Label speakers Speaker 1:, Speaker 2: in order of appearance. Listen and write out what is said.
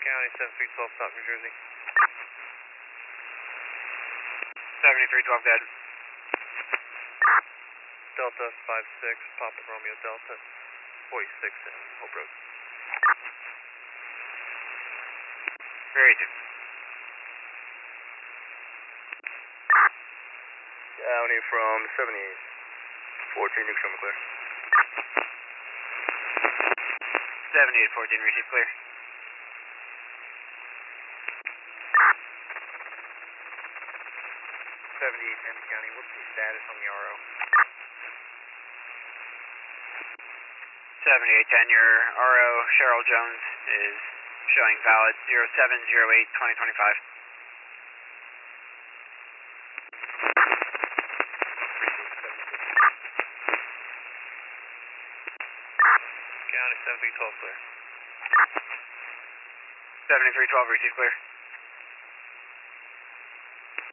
Speaker 1: County 7312, South New Jersey.
Speaker 2: 7312, good.
Speaker 1: Delta 56, Papa Romeo Delta 46 in Hope Road.
Speaker 2: Very good.
Speaker 3: County from 7814, you can show me clear.
Speaker 2: 7814, receive clear.
Speaker 1: 7810 County, what's the status on the RO?
Speaker 2: 7810, your RO, Cheryl Jones, is showing valid 0708-2025.
Speaker 1: County 7312 clear.
Speaker 2: 7312, receive clear.